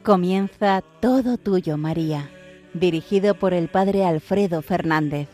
Comienza Todo Tuyo, María, dirigido por el Padre Alfredo Fernández.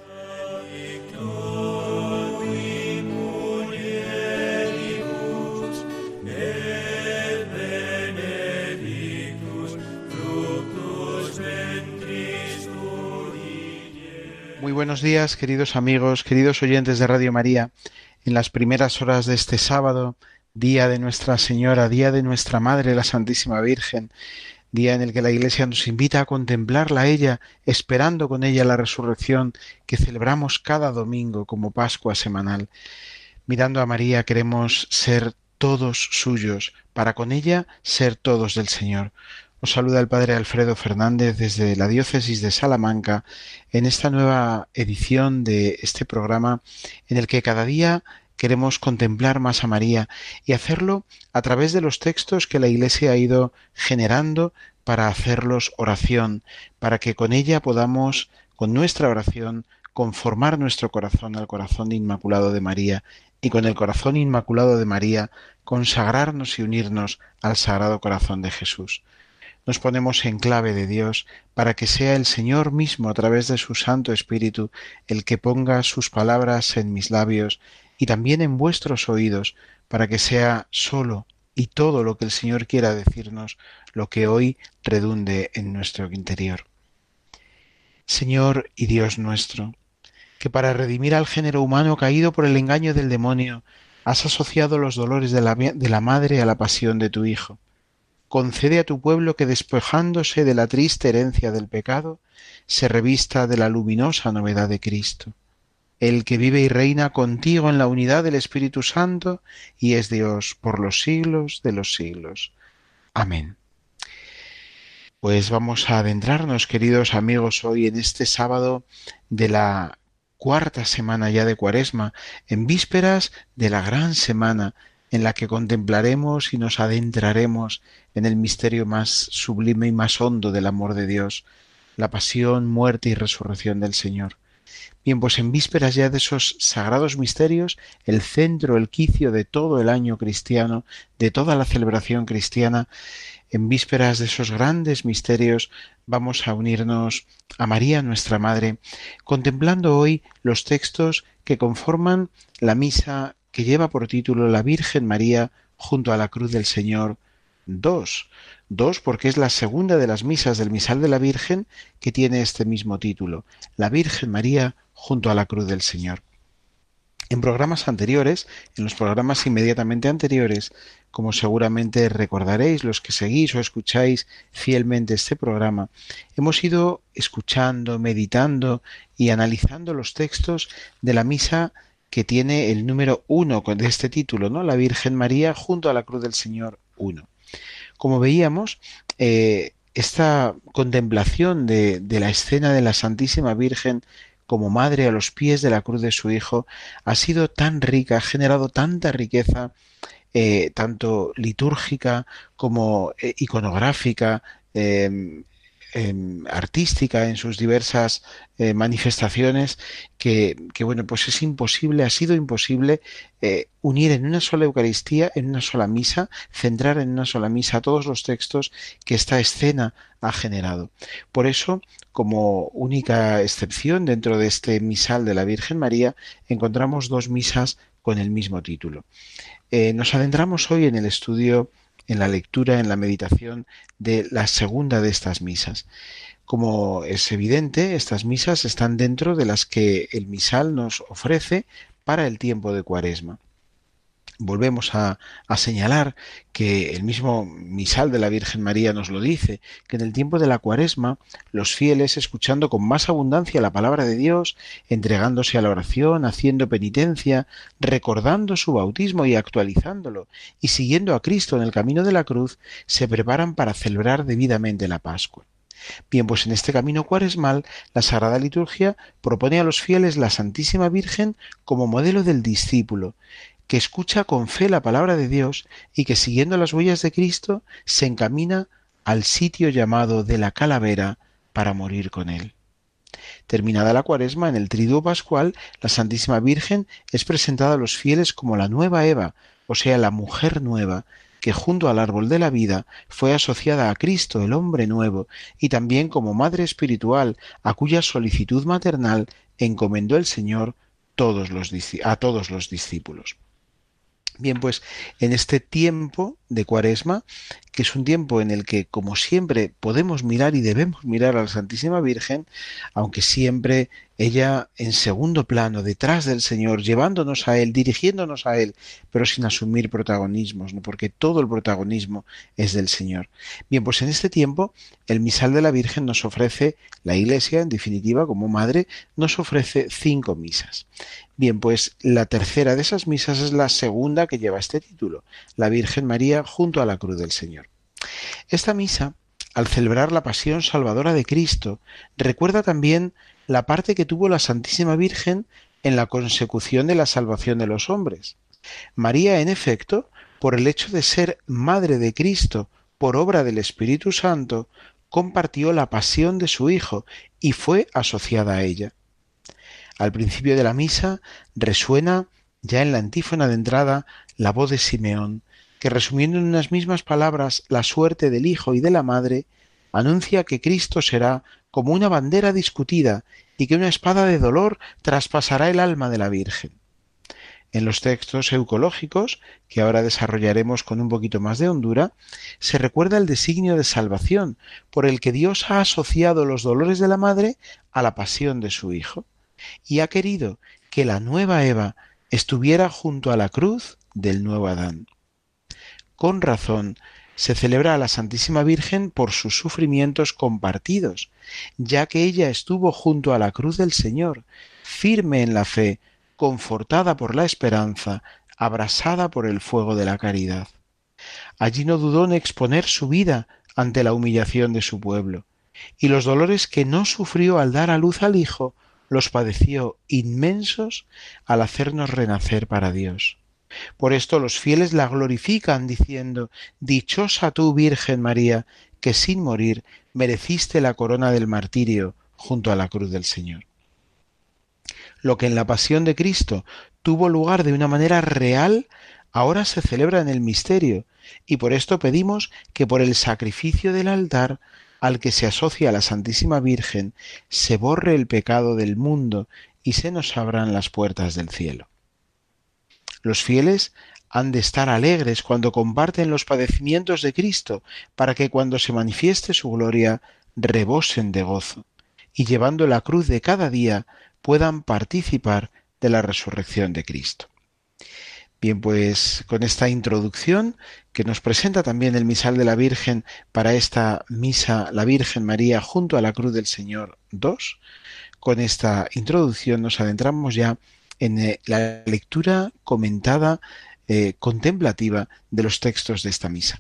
Muy buenos días, queridos amigos, queridos oyentes de Radio María. En las primeras horas de este sábado, día de Nuestra Señora, día de nuestra Madre, la Santísima Virgen, día en el que la Iglesia nos invita a contemplarla a ella, esperando con ella la resurrección que celebramos cada domingo como Pascua semanal. Mirando a María queremos ser todos suyos, para con ella ser todos del Señor. Os saluda el Padre Alfredo Fernández desde la Diócesis de Salamanca en esta nueva edición de este programa en el que cada día queremos contemplar más a María y hacerlo a través de los textos que la Iglesia ha ido generando para hacerlos oración, para que con ella podamos, con nuestra oración, conformar nuestro corazón al corazón inmaculado de María y con el corazón inmaculado de María consagrarnos y unirnos al Sagrado Corazón de Jesús. Nos ponemos en clave de Dios para que sea el Señor mismo a través de su Santo Espíritu el que ponga sus palabras en mis labios y también en vuestros oídos, para que sea solo y todo lo que el Señor quiera decirnos lo que hoy redunde en nuestro interior. Señor y Dios nuestro, que para redimir al género humano caído por el engaño del demonio has asociado los dolores de la madre a la pasión de tu Hijo. Concede a tu pueblo que, despojándose de la triste herencia del pecado, se revista de la luminosa novedad de Cristo, el que vive y reina contigo en la unidad del Espíritu Santo y es Dios por los siglos de los siglos. Amén. Pues vamos a adentrarnos, queridos amigos, hoy en este sábado de la cuarta semana ya de Cuaresma, en vísperas de la gran semana en la que contemplaremos y nos adentraremos en el misterio más sublime y más hondo del amor de Dios, la pasión, muerte y resurrección del Señor. Bien, pues en vísperas ya de esos sagrados misterios, el centro, el quicio de todo el año cristiano, de toda la celebración cristiana, en vísperas de esos grandes misterios, vamos a unirnos a María, nuestra Madre, contemplando hoy los textos que conforman la misa que lleva por título La Virgen María junto a la cruz del Señor. Dos porque es la segunda de las misas del Misal de la Virgen que tiene este mismo título, La Virgen María junto a la cruz del Señor. En programas anteriores, en los programas inmediatamente anteriores, como seguramente recordaréis los que seguís o escucháis fielmente este programa, hemos ido escuchando, meditando y analizando los textos de la misa que tiene el número 1 de este título, ¿no? La Virgen María junto a la cruz del Señor 1. Como veíamos, esta contemplación de la escena de la Santísima Virgen como madre a los pies de la cruz de su Hijo ha sido tan rica, ha generado tanta riqueza, tanto litúrgica como iconográfica, artística en sus diversas manifestaciones, que bueno, pues es imposible, ha sido imposible unir en una sola Eucaristía, en una sola misa, centrar en una sola misa todos los textos que esta escena ha generado. Por eso, como única excepción dentro de este misal de la Virgen María, encontramos dos misas con el mismo título. Nos adentramos hoy en el estudio, en la lectura, en la meditación de la segunda de estas misas. Como es evidente, estas misas están dentro de las que el misal nos ofrece para el tiempo de Cuaresma. Volvemos a señalar que el mismo misal de la Virgen María nos lo dice, que en el tiempo de la Cuaresma los fieles, escuchando con más abundancia la palabra de Dios, entregándose a la oración, haciendo penitencia, recordando su bautismo y actualizándolo, y siguiendo a Cristo en el camino de la cruz, se preparan para celebrar debidamente la Pascua. Bien, pues en este camino cuaresmal, la Sagrada Liturgia propone a los fieles la Santísima Virgen como modelo del discípulo, que escucha con fe la palabra de Dios y que, siguiendo las huellas de Cristo, se encamina al sitio llamado de la calavera para morir con él. Terminada la Cuaresma, en el Triduo Pascual, la Santísima Virgen es presentada a los fieles como la nueva Eva, o sea, la mujer nueva, que junto al árbol de la vida fue asociada a Cristo, el hombre nuevo, y también como madre espiritual, a cuya solicitud maternal encomendó el Señor a todos los discípulos. Bien, pues en este tiempo de Cuaresma, que es un tiempo en el que, como siempre, podemos mirar y debemos mirar a la Santísima Virgen, aunque siempre ella en segundo plano, detrás del Señor, llevándonos a Él, dirigiéndonos a Él, pero sin asumir protagonismos, ¿no? Porque todo el protagonismo es del Señor. Bien, pues en este tiempo, el misal de la Virgen nos ofrece, la Iglesia, en definitiva, como madre, nos ofrece 5 misas. Bien, pues la tercera de esas misas es la segunda que lleva este título, la Virgen María junto a la cruz del Señor. Esta misa, al celebrar la pasión salvadora de Cristo, recuerda también la parte que tuvo la Santísima Virgen en la consecución de la salvación de los hombres. María, en efecto, por el hecho de ser madre de Cristo por obra del Espíritu Santo, compartió la pasión de su Hijo y fue asociada a ella. Al principio de la misa resuena, ya en la antífona de entrada, la voz de Simeón, que resumiendo en unas mismas palabras la suerte del Hijo y de la Madre, anuncia que Cristo será como una bandera discutida y que una espada de dolor traspasará el alma de la Virgen. En los textos eucológicos, que ahora desarrollaremos con un poquito más de hondura, se recuerda el designio de salvación por el que Dios ha asociado los dolores de la Madre a la pasión de su Hijo, y ha querido que la nueva Eva estuviera junto a la cruz del nuevo Adán. Con razón, se celebra a la Santísima Virgen por sus sufrimientos compartidos, ya que ella estuvo junto a la cruz del Señor, firme en la fe, confortada por la esperanza, abrasada por el fuego de la caridad. Allí no dudó en exponer su vida ante la humillación de su pueblo, y los dolores que no sufrió al dar a luz al Hijo, los padeció inmensos al hacernos renacer para Dios. Por esto los fieles la glorifican diciendo: «Dichosa tú, Virgen María, que sin morir mereciste la corona del martirio junto a la cruz del Señor». Lo que en la pasión de Cristo tuvo lugar de una manera real, ahora se celebra en el misterio, y por esto pedimos que por el sacrificio del altar al que se asocia a la Santísima Virgen, se borre el pecado del mundo y se nos abran las puertas del cielo. Los fieles han de estar alegres cuando comparten los padecimientos de Cristo, para que cuando se manifieste su gloria rebosen de gozo, y llevando la cruz de cada día puedan participar de la resurrección de Cristo. Bien, pues con esta introducción que nos presenta también el misal de la Virgen para esta misa, la Virgen María junto a la cruz del Señor 2, con esta introducción nos adentramos ya en la lectura comentada, contemplativa de los textos de esta misa.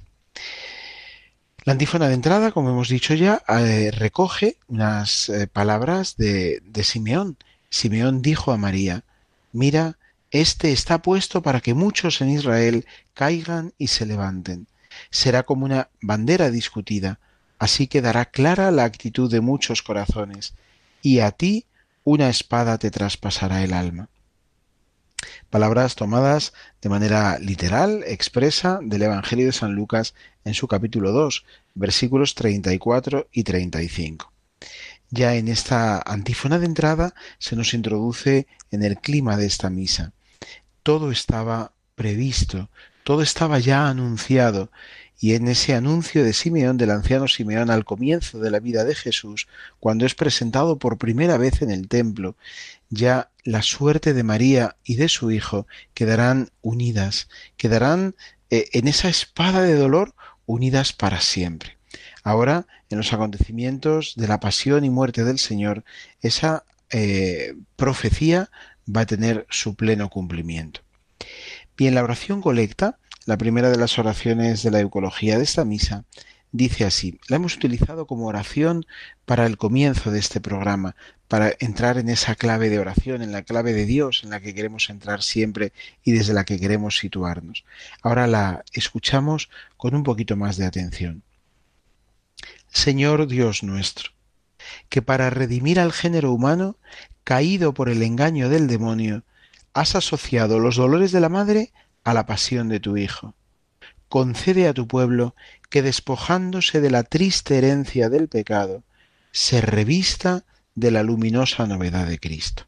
La antífona de entrada, como hemos dicho ya, recoge unas palabras de Simeón. Simeón dijo a María: «Mira, este está puesto para que muchos en Israel caigan y se levanten. Será como una bandera discutida, así quedará clara la actitud de muchos corazones, y a ti una espada te traspasará el alma». Palabras tomadas de manera literal, expresa, del Evangelio de San Lucas en su capítulo 2, versículos 34 y 35. Ya en esta antífona de entrada se nos introduce en el clima de esta misa. Todo estaba previsto, todo estaba ya anunciado, y en ese anuncio de Simeón, del anciano Simeón, al comienzo de la vida de Jesús, cuando es presentado por primera vez en el templo, ya la suerte de María y de su Hijo quedarán unidas, quedarán en esa espada de dolor unidas para siempre. Ahora, en los acontecimientos de la pasión y muerte del Señor, esa profecía va a tener su pleno cumplimiento. Bien, la oración colecta, la primera de las oraciones de la Eucología de esta misa, dice así. La hemos utilizado como oración para el comienzo de este programa, para entrar en esa clave de oración, en la clave de Dios, en la que queremos entrar siempre y desde la que queremos situarnos. Ahora la escuchamos con un poquito más de atención. Señor Dios nuestro, que para redimir al género humano, caído por el engaño del demonio, has asociado los dolores de la madre a la pasión de tu Hijo. concede a tu pueblo que, despojándose de la triste herencia del pecado, se revista de la luminosa novedad de Cristo.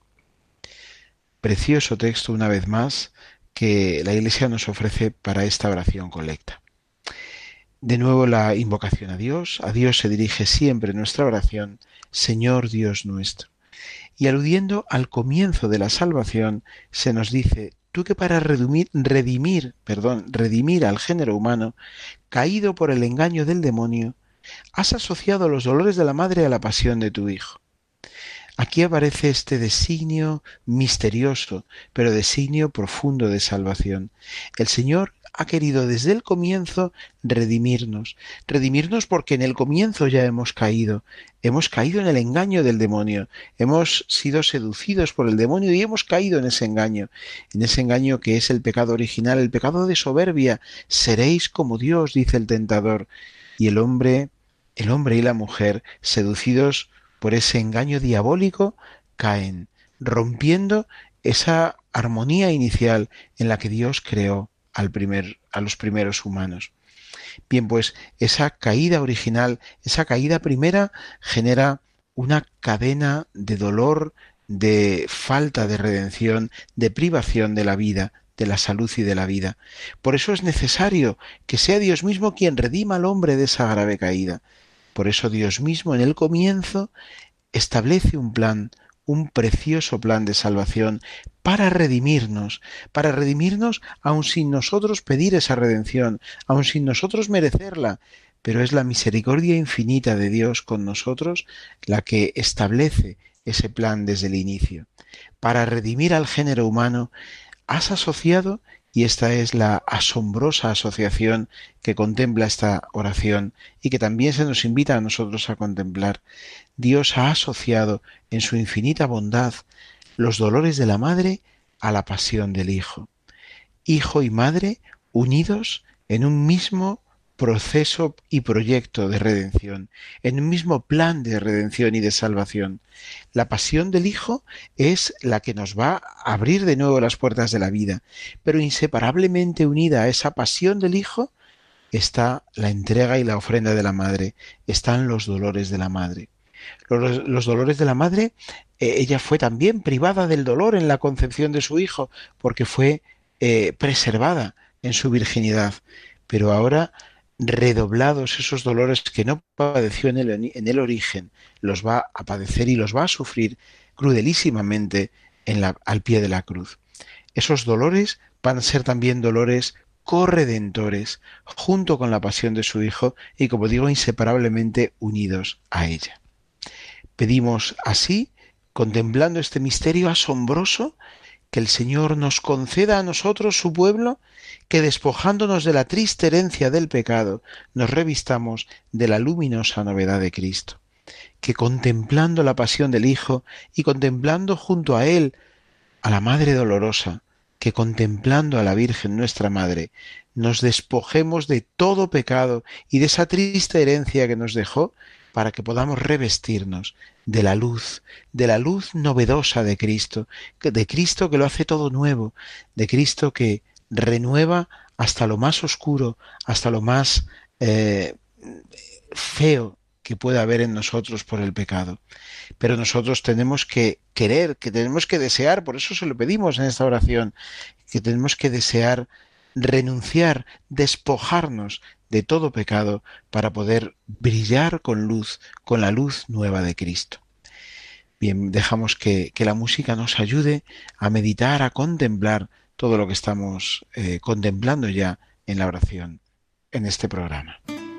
Precioso texto, una vez más, que la Iglesia nos ofrece para esta oración colecta. De nuevo la invocación a Dios se dirige siempre nuestra oración, Señor Dios nuestro. Y aludiendo al comienzo de la salvación, se nos dice, tú que para redimir al género humano, caído por el engaño del demonio, has asociado los dolores de la madre a la pasión de tu Hijo. Aquí aparece este designio misterioso, pero designio profundo de salvación. El Señor ha querido desde el comienzo redimirnos porque en el comienzo ya hemos caído en el engaño del demonio, hemos sido seducidos por el demonio y hemos caído en ese engaño que es el pecado original, el pecado de soberbia. Seréis como Dios, dice el tentador, y el hombre y la mujer, seducidos por ese engaño diabólico, caen, rompiendo esa armonía inicial en la que Dios creó a los primeros humanos. Bien, pues esa caída original, esa caída primera, genera una cadena de dolor, de falta de redención, de privación de la vida, de la salud y de la vida. Por eso es necesario que sea Dios mismo quien redima al hombre de esa grave caída. Por eso Dios mismo en el comienzo establece un plan, un precioso plan de salvación para redimirnos aun sin nosotros pedir esa redención, aun sin nosotros merecerla, pero es la misericordia infinita de Dios con nosotros la que establece ese plan desde el inicio. Para redimir al género humano has asociado, y esta es la asombrosa asociación que contempla esta oración y que también se nos invita a nosotros a contemplar. Dios ha asociado en su infinita bondad los dolores de la madre a la pasión del Hijo. Hijo y madre unidos en un mismo proceso y proyecto de redención, en un mismo plan de redención y de salvación. La pasión del Hijo es la que nos va a abrir de nuevo las puertas de la vida, pero inseparablemente unida a esa pasión del Hijo está la entrega y la ofrenda de la madre, están los dolores de la madre. Los dolores de la madre, ella fue también privada del dolor en la concepción de su hijo, porque fue preservada en su virginidad, pero ahora redoblados esos dolores que no padeció en el origen, los va a padecer y los va a sufrir crudelísimamente al pie de la cruz. Esos dolores van a ser también dolores corredentores, junto con la pasión de su Hijo y, como digo, inseparablemente unidos a ella. Pedimos así, contemplando este misterio asombroso, que el Señor nos conceda a nosotros, su pueblo, que despojándonos de la triste herencia del pecado, nos revistamos de la luminosa novedad de Cristo. Que contemplando la pasión del Hijo y contemplando junto a Él a la Madre Dolorosa, que contemplando a la Virgen nuestra Madre, nos despojemos de todo pecado y de esa triste herencia que nos dejó, para que podamos revestirnos de la luz novedosa de Cristo que lo hace todo nuevo, de Cristo que renueva hasta lo más oscuro, hasta lo más feo que pueda haber en nosotros por el pecado. Pero nosotros tenemos que querer, que tenemos que desear, por eso se lo pedimos en esta oración, que tenemos que desear renunciar, despojarnos de todo pecado para poder brillar con luz, con la luz nueva de Cristo. Bien, dejamos que la música nos ayude a meditar, a contemplar todo lo que estamos contemplando ya en la oración, en este programa.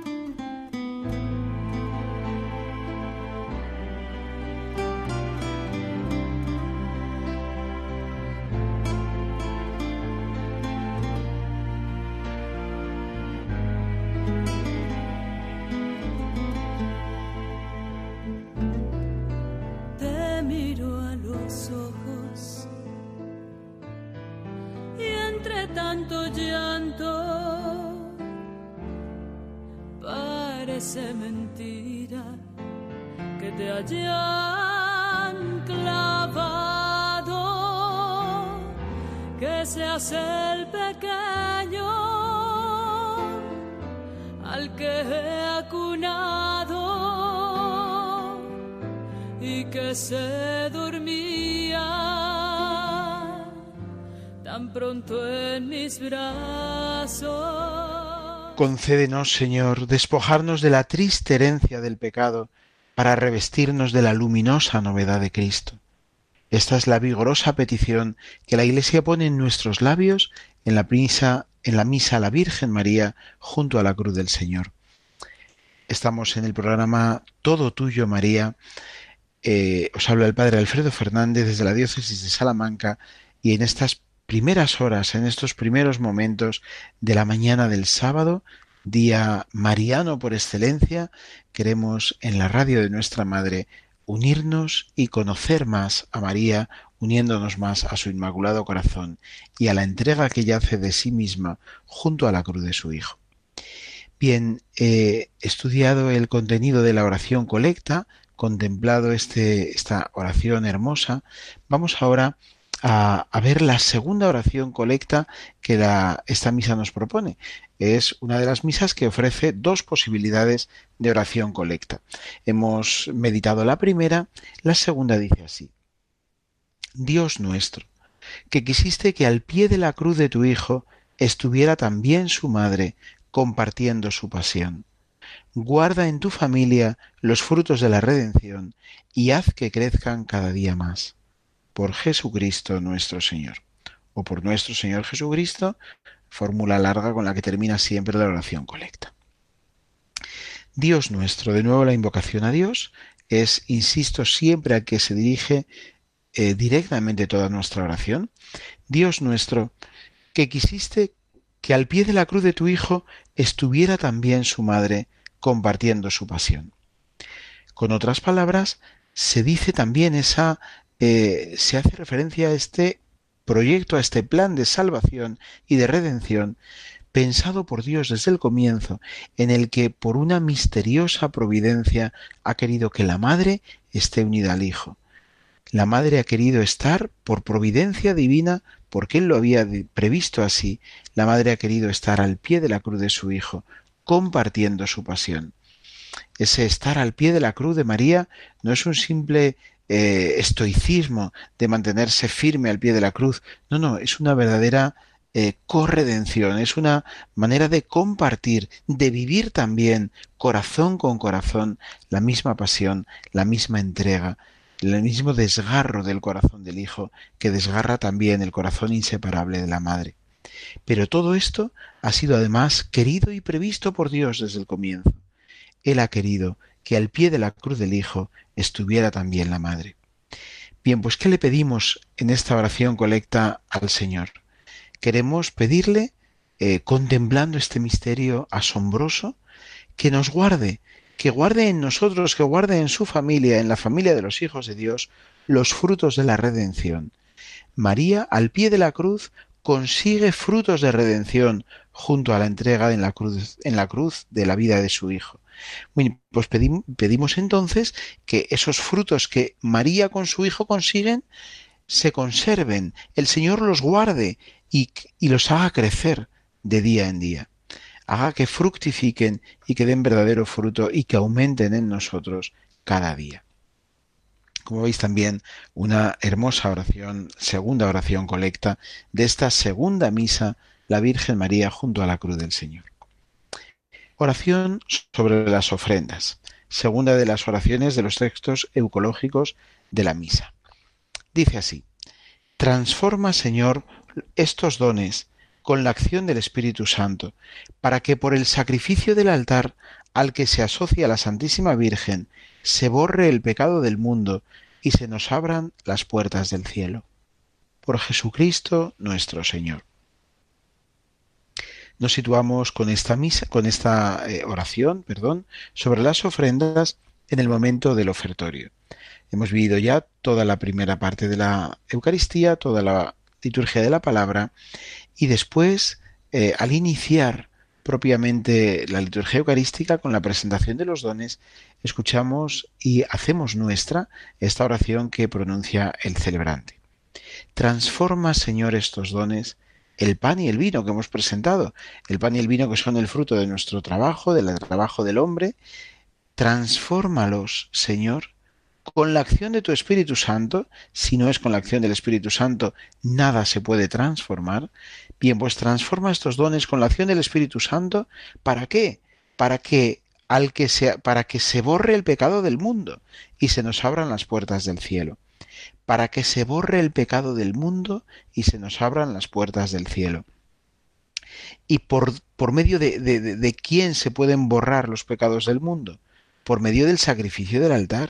Tanto llanto, parece mentira que te hayan clavado, que seas el pequeño al que he acunado y que se dormía tan pronto en mis brazos. Concédenos, Señor, despojarnos de la triste herencia del pecado para revestirnos de la luminosa novedad de Cristo. Esta es la vigorosa petición que la Iglesia pone en nuestros labios en la misa a la Virgen María junto a la cruz del Señor. Estamos en el programa Todo Tuyo, María. Os habla el Padre Alfredo Fernández desde la Diócesis de Salamanca, y en estas primeras horas, en estos primeros momentos de la mañana del sábado, día mariano por excelencia, queremos en la radio de nuestra Madre unirnos y conocer más a María, uniéndonos más a su Inmaculado Corazón y a la entrega que ella hace de sí misma junto a la cruz de su Hijo. Bien, he estudiado el contenido de la oración colecta, contemplado esta oración hermosa. Vamos ahora a ver la segunda oración colecta que esta misa nos propone. Es una de las misas que ofrece dos posibilidades de oración colecta. Hemos meditado la primera, la segunda dice así: Dios nuestro, que quisiste que al pie de la cruz de tu Hijo estuviera también su madre, compartiendo su pasión. Guarda en tu familia los frutos de la redención y haz que crezcan cada día más. Por Jesucristo nuestro Señor. O por nuestro Señor Jesucristo, fórmula larga con la que termina siempre la oración colecta. Dios nuestro, de nuevo la invocación a Dios es, insisto, siempre a que se dirige directamente toda nuestra oración. Dios nuestro, que quisiste que al pie de la cruz de tu Hijo estuviera también su madre, compartiendo su pasión. Con otras palabras, se dice también se hace referencia a este proyecto, a este plan de salvación y de redención pensado por Dios desde el comienzo, en el que por una misteriosa providencia ha querido que la madre esté unida al Hijo. La madre ha querido estar por providencia divina, porque Él lo había previsto así. La madre ha querido estar al pie de la cruz de su Hijo, compartiendo su pasión. Ese estar al pie de la cruz de María no es un simple estoicismo de mantenerse firme al pie de la cruz. No, es una verdadera corredención, es una manera de compartir, de vivir también corazón con corazón la misma pasión, la misma entrega, el mismo desgarro del corazón del Hijo que desgarra también el corazón inseparable de la Madre. Pero todo esto ha sido además querido y previsto por Dios desde el comienzo. Él ha querido que al pie de la cruz del Hijo estuviera también la Madre. Bien, pues ¿qué le pedimos en esta oración colecta al Señor? Queremos pedirle, contemplando este misterio asombroso, que nos guarde, que guarde en nosotros, que guarde en su familia, en la familia de los hijos de Dios, los frutos de la redención. María, al pie de la cruz, consigue frutos de redención junto a la entrega en la cruz de la vida de su Hijo. Bueno, pues pedimos entonces que esos frutos que María con su Hijo consiguen se conserven, el Señor los guarde y los haga crecer de día en día. Haga que fructifiquen y que den verdadero fruto y que aumenten en nosotros cada día. Como veis, también una hermosa oración, segunda oración colecta de esta segunda misa, la Virgen María junto a la cruz del Señor. Oración sobre las ofrendas, segunda de las oraciones de los textos eucológicos de la misa. Dice así: transforma, Señor, estos dones con la acción del Espíritu Santo, para que por el sacrificio del altar al que se asocia la Santísima Virgen se borre el pecado del mundo y se nos abran las puertas del cielo. Por Jesucristo nuestro Señor. Nos situamos con esta oración, sobre las ofrendas en el momento del ofertorio. Hemos vivido ya toda la primera parte de la Eucaristía, toda la liturgia de la palabra, y después, al iniciar propiamente la liturgia eucarística con la presentación de los dones, escuchamos y hacemos nuestra esta oración que pronuncia el celebrante. Transforma, Señor, estos dones el pan y el vino que hemos presentado, el pan y el vino que son el fruto de nuestro trabajo, del trabajo del hombre. Transfórmalos, Señor, con la acción de tu Espíritu Santo. Si no es con la acción del Espíritu Santo, nada se puede transformar. Bien, pues transforma estos dones con la acción del Espíritu Santo. ¿Para qué? Para que para que se borre el pecado del mundo y se nos abran las puertas del cielo. Para que se borre el pecado del mundo y se nos abran las puertas del cielo. ¿Y por medio de quién se pueden borrar los pecados del mundo? Por medio del sacrificio del altar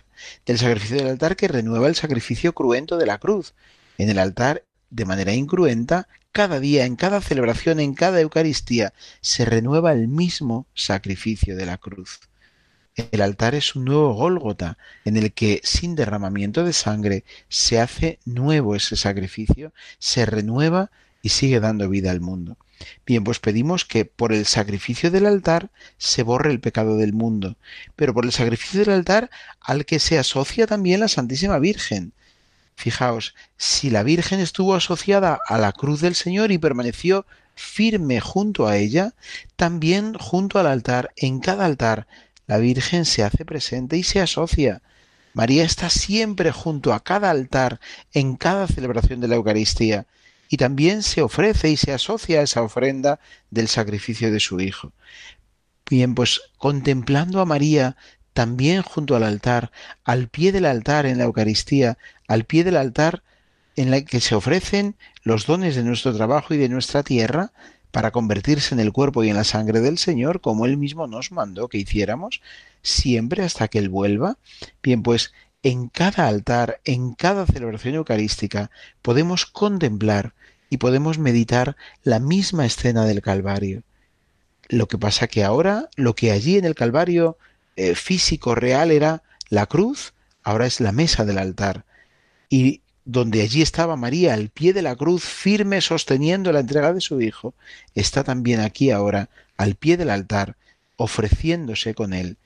que renueva el sacrificio cruento de la cruz. En el altar, de manera incruenta, cada día, en cada celebración, en cada Eucaristía, se renueva el mismo sacrificio de la cruz. El altar es un nuevo Gólgota, en el que, sin derramamiento de sangre, se hace nuevo ese sacrificio, se renueva y sigue dando vida al mundo. Bien, pues pedimos que por el sacrificio del altar se borre el pecado del mundo, pero por el sacrificio del altar al que se asocia también la Santísima Virgen. Fijaos, si la Virgen estuvo asociada a la cruz del Señor y permaneció firme junto a ella, también junto al altar, en cada altar, la Virgen se hace presente y se asocia. María está siempre junto a cada altar, en cada celebración de la Eucaristía, y también se ofrece y se asocia a esa ofrenda del sacrificio de su Hijo. Bien, pues contemplando a María también junto al altar, al pie del altar en la Eucaristía, al pie del altar en la que se ofrecen los dones de nuestro trabajo y de nuestra tierra para convertirse en el cuerpo y en la sangre del Señor, como Él mismo nos mandó que hiciéramos, siempre hasta que Él vuelva. Bien, pues en cada altar, en cada celebración eucarística, podemos contemplar y podemos meditar la misma escena del Calvario. Lo que pasa que ahora, lo que allí en el Calvario físico, real, era la cruz, ahora es la mesa del altar. Y donde allí estaba María al pie de la cruz, firme, sosteniendo la entrega de su Hijo, está también aquí ahora, al pie del altar, ofreciéndose con Él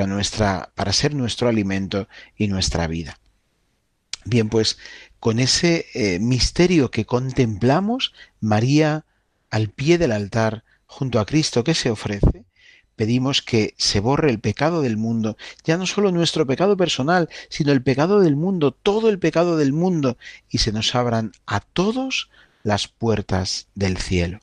para ser nuestro alimento y nuestra vida. Bien, pues con ese misterio que contemplamos, María al pie del altar, junto a Cristo que se ofrece, pedimos que se borre el pecado del mundo, ya no solo nuestro pecado personal, sino el pecado del mundo, todo el pecado del mundo, y se nos abran a todos las puertas del cielo.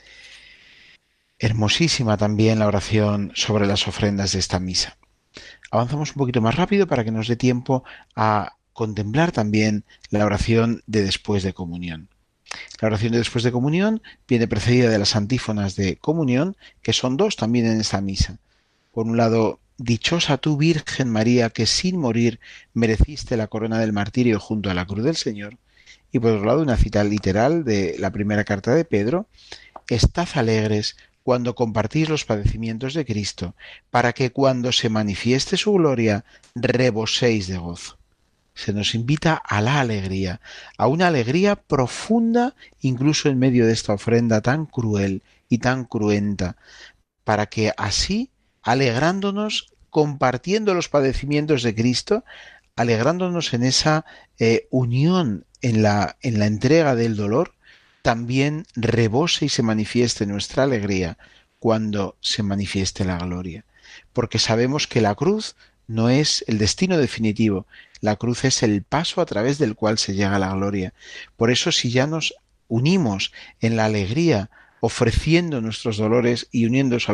Hermosísima también la oración sobre las ofrendas de esta misa. Avanzamos un poquito más rápido para que nos dé tiempo a contemplar también la oración de después de comunión. La oración de después de comunión viene precedida de las antífonas de comunión, que son dos también en esta misa. Por un lado, dichosa tú, Virgen María, que sin morir mereciste la corona del martirio junto a la cruz del Señor. Y por otro lado, una cita literal de la primera carta de Pedro: estad alegres cuando compartís los padecimientos de Cristo, para que cuando se manifieste su gloria, reboséis de gozo. Se nos invita a la alegría, a una alegría profunda, incluso en medio de esta ofrenda tan cruel y tan cruenta, para que así, alegrándonos, compartiendo los padecimientos de Cristo, alegrándonos en esa unión en la entrega del dolor, también rebose y se manifieste nuestra alegría cuando se manifieste la gloria. Porque sabemos que la cruz no es el destino definitivo, la cruz es el paso a través del cual se llega a la gloria. Por eso, si ya nos unimos en la alegría, ofreciendo nuestros dolores y uniéndonos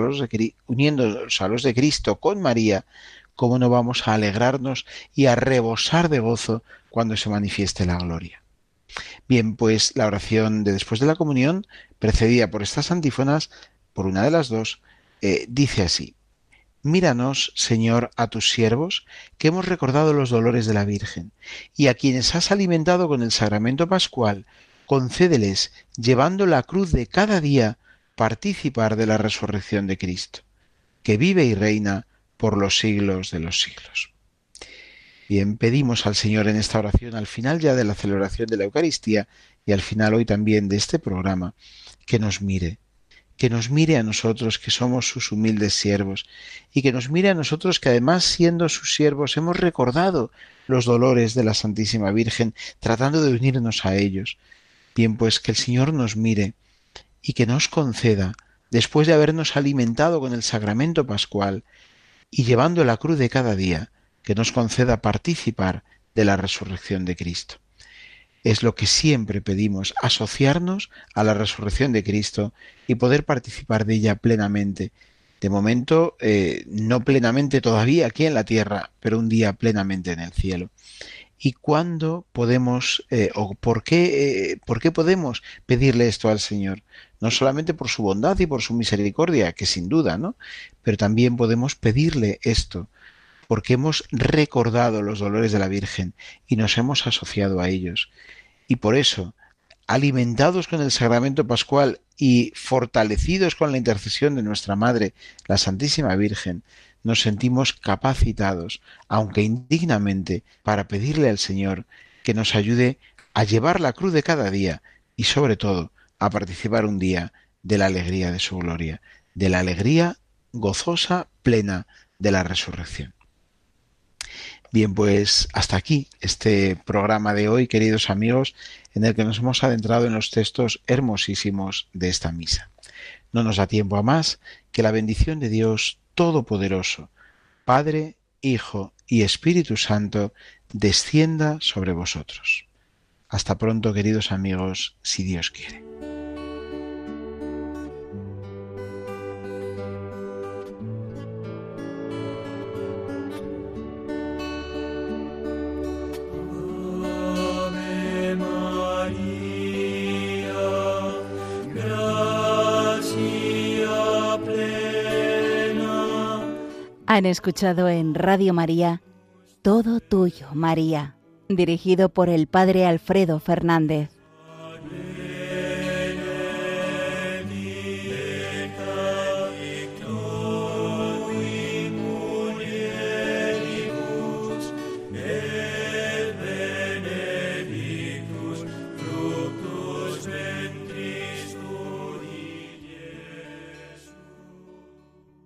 a los de Cristo con María, ¿cómo no vamos a alegrarnos y a rebosar de gozo cuando se manifieste la gloria? Bien, pues la oración de después de la comunión, precedida por estas antífonas, por una de las dos, dice así: míranos, Señor, a tus siervos, que hemos recordado los dolores de la Virgen, y a quienes has alimentado con el sacramento pascual, concédeles, llevando la cruz de cada día, participar de la resurrección de Cristo, que vive y reina por los siglos de los siglos. Bien, pedimos al Señor en esta oración, al final ya de la celebración de la Eucaristía y al final hoy también de este programa, que nos mire a nosotros que somos sus humildes siervos, y que nos mire a nosotros que además, siendo sus siervos, hemos recordado los dolores de la Santísima Virgen, tratando de unirnos a ellos. Bien, pues que el Señor nos mire y que nos conceda, después de habernos alimentado con el sacramento pascual y llevando la cruz de cada día, que nos conceda participar de la resurrección de Cristo. Es lo que siempre pedimos, asociarnos a la resurrección de Cristo y poder participar de ella plenamente. De momento, no plenamente todavía aquí en la tierra, pero un día plenamente en el cielo. ¿Y cuándo podemos, por qué podemos pedirle esto al Señor? No solamente por su bondad y por su misericordia, que sin duda, ¿no? Pero también podemos pedirle esto porque hemos recordado los dolores de la Virgen y nos hemos asociado a ellos. Y por eso, alimentados con el sacramento pascual y fortalecidos con la intercesión de nuestra Madre, la Santísima Virgen, nos sentimos capacitados, aunque indignamente, para pedirle al Señor que nos ayude a llevar la cruz de cada día y, sobre todo, a participar un día de la alegría de su gloria, de la alegría gozosa, plena de la resurrección. Bien, pues hasta aquí este programa de hoy, queridos amigos, en el que nos hemos adentrado en los textos hermosísimos de esta misa. No nos da tiempo a más, que la bendición de Dios Todopoderoso, Padre, Hijo y Espíritu Santo, descienda sobre vosotros. Hasta pronto, queridos amigos, si Dios quiere. Han escuchado en Radio María Todo Tuyo, María, dirigido por el Padre Alfredo Fernández.